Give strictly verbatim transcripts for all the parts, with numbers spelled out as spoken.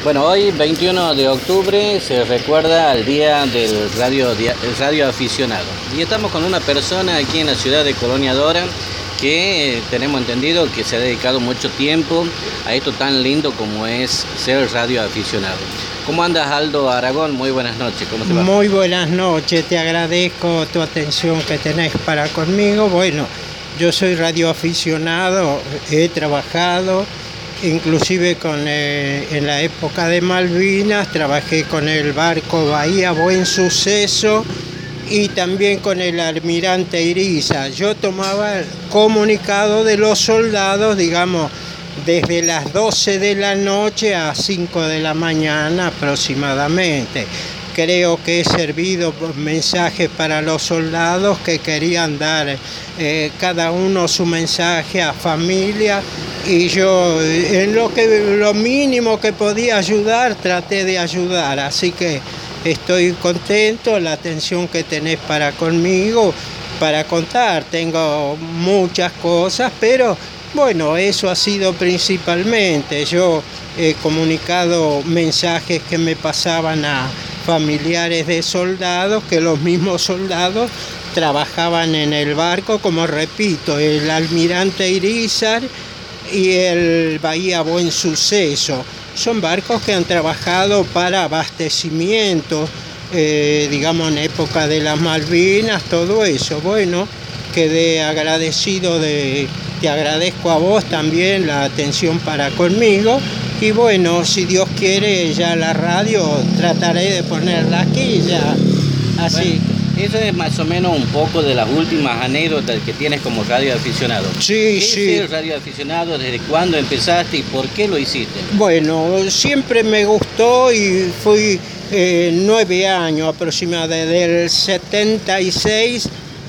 Bueno, hoy veintiuno de octubre se recuerda al Día del Radio, el radio Aficionado. Y estamos con una persona aquí en la ciudad de Colonia Dora que eh, tenemos entendido que se ha dedicado mucho tiempo a esto tan lindo como es ser radio aficionado. ¿Cómo andas, Aldo Aragón? Muy buenas noches, ¿cómo te va? Muy buenas noches, te agradezco tu atención que tenés para conmigo. Bueno, yo soy radioaficionado, he trabajado, inclusive con, eh, en la época de Malvinas, trabajé con el barco Bahía Buen Suceso y también con el almirante Iriza. Yo tomaba el comunicado de los soldados, digamos, desde las doce de la noche a cinco de la mañana aproximadamente. Creo que he servido mensajes para los soldados que querían dar eh, cada uno su mensaje a familia, y yo en lo que lo mínimo que podía ayudar traté de ayudar, así que estoy contento. La atención que tenés para conmigo, para contar, tengo muchas cosas, pero bueno, eso ha sido principalmente. Yo he comunicado mensajes que me pasaban a familiares de soldados, que los mismos soldados trabajaban en el barco, como repito, el almirante Irizar y el Bahía Buen Suceso. Son barcos que han trabajado para abastecimiento, eh, digamos en época de las Malvinas, todo eso. Bueno, quedé agradecido de... Te agradezco a vos también la atención para conmigo, y bueno, si Dios quiere, ya la radio trataré de ponerla aquí ya, así. Bueno, eso es más o menos un poco de las últimas anécdotas que tienes como radioaficionado. Sí, ¿Qué sí. es ser radioaficionado? ¿Desde cuándo empezaste y por qué lo hiciste? Bueno, siempre me gustó y fui eh, nueve años aproximadamente, del setenta y seis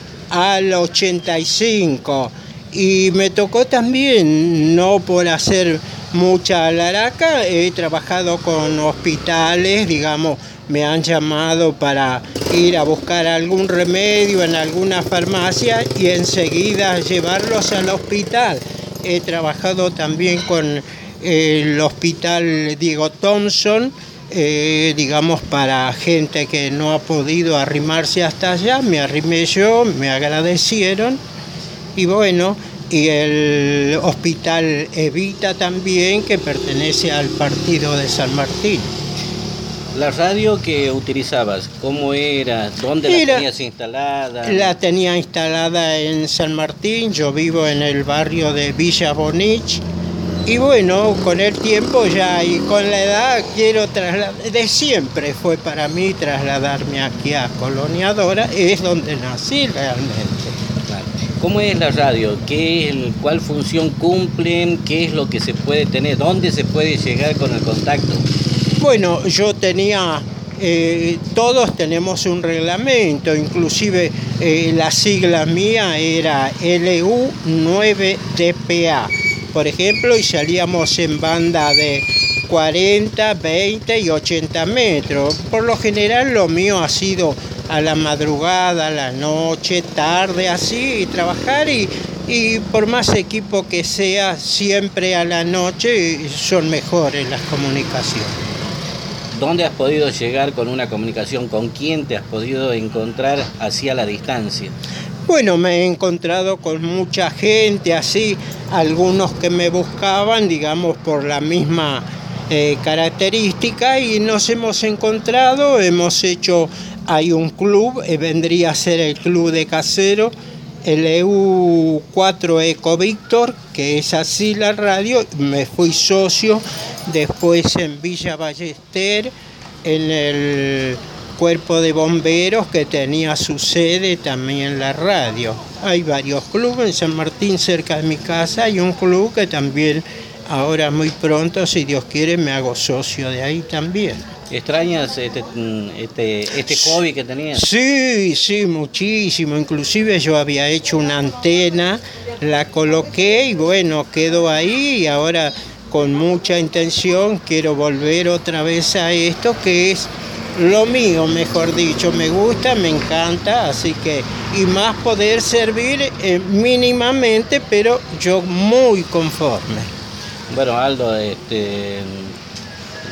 al ochenta y cinco. Y me tocó también, no por hacer mucha alaraca, he trabajado con hospitales, digamos, me han llamado para ir a buscar algún remedio en alguna farmacia y enseguida llevarlos al hospital. He trabajado también con el hospital Diego Thompson, eh, digamos, para gente que no ha podido arrimarse hasta allá, me arrimé yo, me agradecieron. Y bueno, y el hospital Evita también, que pertenece al partido de San Martín. ¿La radio que utilizabas, cómo era? ¿Dónde era, la tenías instalada? La tenía instalada en San Martín, yo vivo en el barrio de Villa Bonich. Y bueno, con el tiempo ya y con la edad quiero trasladar, de siempre fue para mí trasladarme aquí a Colonia Dora, es donde nací realmente. ¿Cómo es la radio? ¿Qué, ¿Cuál función cumplen? ¿Qué es lo que se puede tener? ¿Dónde se puede llegar con el contacto? Bueno, yo tenía, eh, todos tenemos un reglamento, inclusive eh, la sigla mía era L U nueve D P A, por ejemplo, y salíamos en banda de cuarenta, veinte y ochenta metros. Por lo general lo mío ha sido a la madrugada, a la noche, tarde, así, y trabajar, y, y por más equipo que sea, siempre a la noche son mejores las comunicaciones. ¿Dónde has podido llegar con una comunicación? ¿Con quién te has podido encontrar hacia la distancia? Bueno, me he encontrado con mucha gente, así, algunos que me buscaban, digamos, por la misma eh, característica, y nos hemos encontrado, hemos hecho... Hay un club, eh, vendría a ser el Club de Casero, el E U cuatro Eco Víctor, que es así la radio. Me fui socio después en Villa Ballester, en el Cuerpo de Bomberos, que tenía su sede también en la radio. Hay varios clubes, en San Martín, cerca de mi casa, hay un club que también ahora muy pronto, si Dios quiere, me hago socio de ahí también. ¿Extrañas este, este, este hobby que tenías? Sí, sí, muchísimo. Inclusive yo había hecho una antena, la coloqué y bueno, quedó ahí, y ahora con mucha intención quiero volver otra vez a esto, que es lo mío, mejor dicho. Me gusta, me encanta, así que, y más poder servir eh, mínimamente, pero yo muy conforme. Bueno, Aldo, este...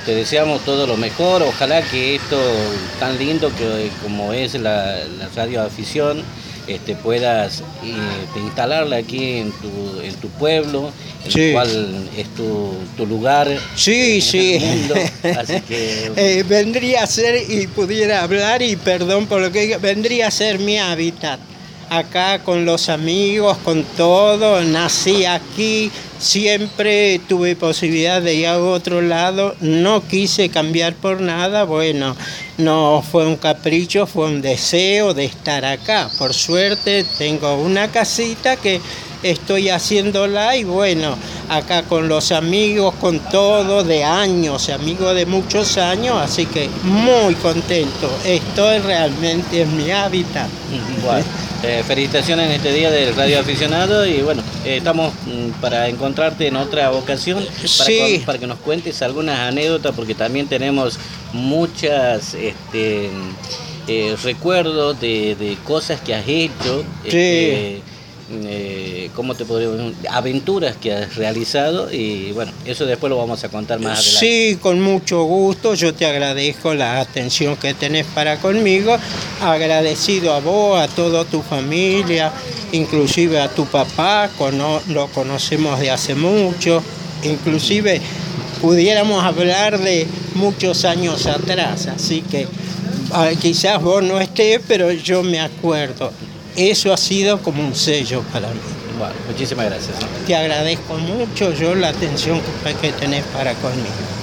te deseamos todo lo mejor. Ojalá que esto tan lindo que como es la, la radioafición, este, puedas eh, instalarla aquí en tu, en tu pueblo, en Sí. el cual es tu, tu lugar Sí, en sí. el mundo. Así que Eh, vendría a ser, y pudiera hablar, y perdón por lo que diga, vendría a ser mi hábitat. Acá con los amigos, con todo, nací aquí, siempre tuve posibilidad de ir a otro lado, no quise cambiar por nada, bueno, no fue un capricho, fue un deseo de estar acá. Por suerte tengo una casita que estoy haciéndola y bueno, acá con los amigos, con todo, de años, amigos de muchos años, así que muy contento, estoy realmente en mi hábitat. bueno, eh, felicitaciones en este día del radio aficionado y bueno, eh, estamos mm, para encontrarte en otra ocasión para, Sí. con- para que nos cuentes algunas anécdotas porque también tenemos muchas este, eh, recuerdos de, de cosas que has hecho, este, eh, ¿cómo te podría decir? Aventuras que has realizado y bueno, eso después lo vamos a contar más adelante. Sí, con mucho gusto, yo te agradezco la atención que tenés para conmigo, agradecido a vos, a toda tu familia, inclusive a tu papá, cono- lo conocemos de hace mucho, inclusive pudiéramos hablar de muchos años atrás, así que ah, quizás vos no estés, pero yo me acuerdo. Eso ha sido como un sello para mí. Bueno, muchísimas gracias. ¿no? Te agradezco mucho yo la atención que que tenés para conmigo.